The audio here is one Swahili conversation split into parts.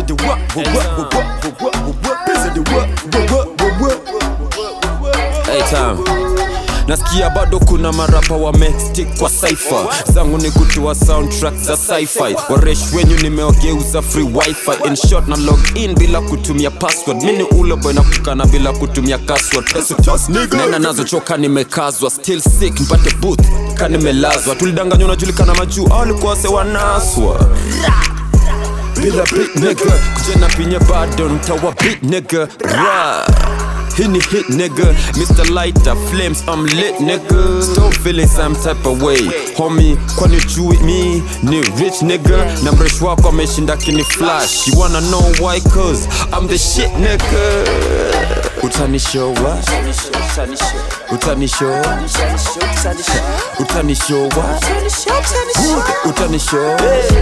the what? Busy the what? Hey time. Nasikia bado kuna marapa wamestick kwa cypher. Zangu ni kutoa soundtrack za sci-fi. Waresh wenyu nimewageuza free wifi. In short na log in bila kutumia password. Mini ule boy na kukana bila kutumia password. Nena nazo choka nimekazwa. Still sick mpate booth ka nimelazwa. Tulidanganywa najulikana majuu alikuwa sewa naswa. Bila beat nigga kujena pinye bado ntawa beat nigga. Hini hit nigga, Mr. Lighter, flames, I'm lit nigga. Still feeling some type of way, homie, kwani ujui me, ni rich nigga. Na mresh wako ameshinda kini flash. You wanna know why? Cause I'm the shit nigga. Utanishow what? Utanishow what? Utanishow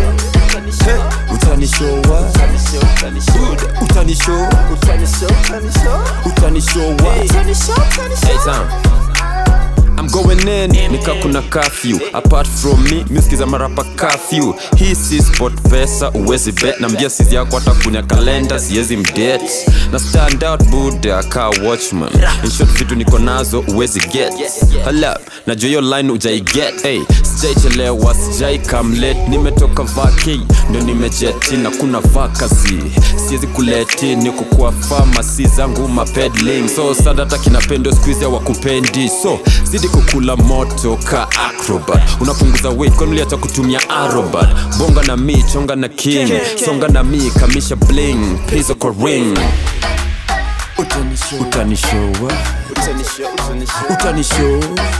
what? Hey time. I'm going in, nika kuna curfew. Apart from me, musikiza marapa curfew. Hii si sport pesa, uwezi bet. Na mbia sizi yako hata kunya kalenda, siyezi mdet. Na stand out buda, ka watchman. In short vitu niko nazo, uwezi get. Hala, na joyo line ujai get. Hey, sijai chelewa, sijai come late. Nimetoka vaki, ndo nimejeti na kuna vakazi. Siyezi kuleti, niko kwa pharmacy zangu mapedling. So sadata kinapendo squeeze ya wakupendi. So, zidi kukula moto ka acrobat. Unapunguza weight kwani uliacha kutumia aerobat. Bonga na mi, chonga na king. Songa na mi, kamisha bling. Pizo kwa ring. Utanishow what? Utanishow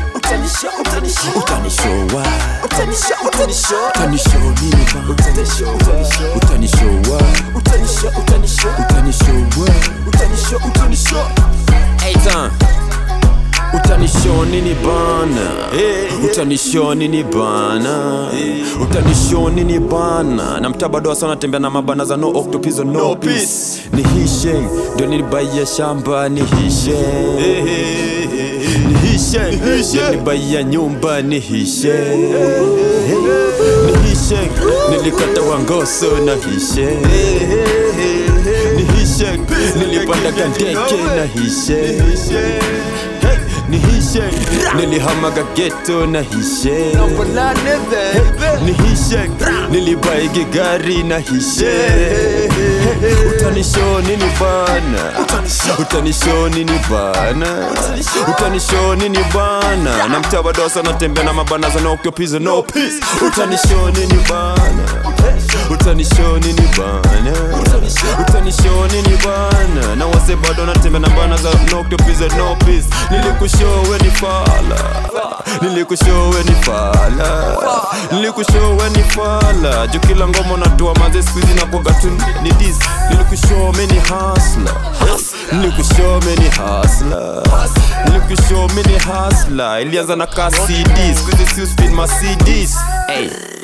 what? Utanishow nini ba? Utanishow what? Hey time. Utanishow nini bana? Utanishow nini bana? Utanishow nini bana? Na mtabado sana tembea na mabana za no octopus no peace. Ni hishe, ndio nilibaiya shamba ni hishe. Ni hishe, ndio nilibaiya nyumba ni hishe. Ni hishe, nilikata wangoso na hishe. Ni hishe, nilipanda gandeke na hishe. Ni hishe, nilihamaga ghetto na hishe. Ni hishe, nilibaigi gari na hishe. Utanishow nini bana? Utanishow nini bana? Utanishow nini bana? Na mtabado sana tembea na mabana za no octopus no peace. Utanishow nini bana? Utanishow nini bana? Utanishow nini bana? Na wase bado natembea na bana za no octopus no peace. Nilikushow we ni fala. Nilikushow we ni fala. Nilikushow we ni fala. Juu kila ngoma natoa maze squeeze na kwa gatun ni this. Nilikushow me ni hustler. Nilikushow me ni hustler. Nilikushow me ni hustler. Ilianza na ka CDs, squeeze si spin my CDs. Hey.